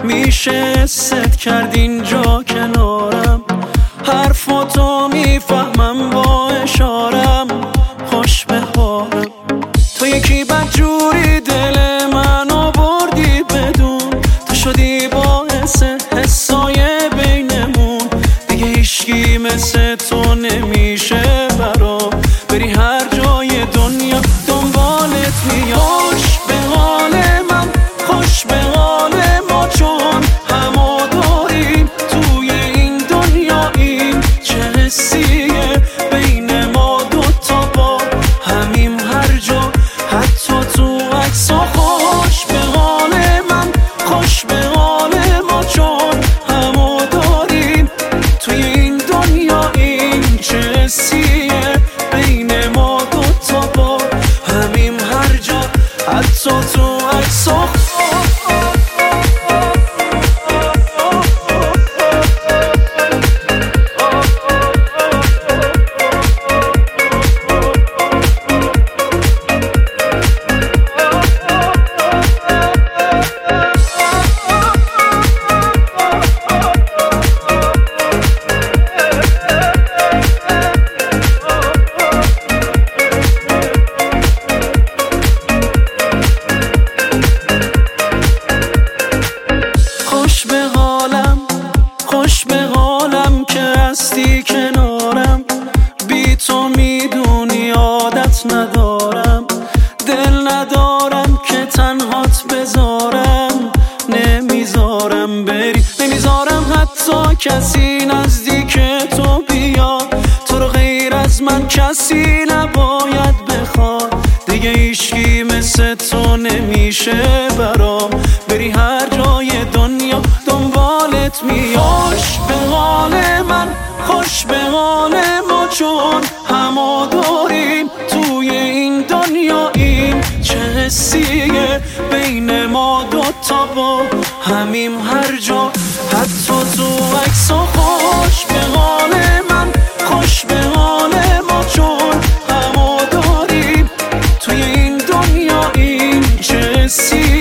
میشه ست کرد اینجا کنارم، حرفاتو میفهمم با اشارم. خوش به حالم تو یکی بدجوری دل منو بردی بدون، تو شدی باعث حسای بینمون. دیگه هیچکی مثل تو نمیشه برام، بری هر جای دنیا دنبالت میاد. خوش به حال من، خوش به حال ما، چون همو داریم توی این دنیاییم. چه حسیه بین ما دوتا با همیم هر جا، حتی تو عکسا. خوش به حال من، خوش به حال ما، چون همو داریم توی این دنیاییم. چه حسیه بین ما دوتا با همیم هر جا، حتی تو عکسا. خوش به حالم که هستی کنارم، بی تو میدونی عادت ندارم. دل ندارم که تنهات بذارم، نمیذارم بری، نمیذارم حتی کسی نزدیک تو بیاد. تو رو غیر از من کسی نباید بخواد، دیگه هیچکی مثل تو نمیشه برام، بری هر جای دنیا دنبالت میاد. خوش به حال من، خوش به حال ما، چون همو داریم توی این دنیاییم. چه حسیه بین ما دوتا با همیم هر جا، حتی تو عکسا. خوش به حال من، خوش به حال ما، چون همو داریم توی این دنیاییم. چه حسیه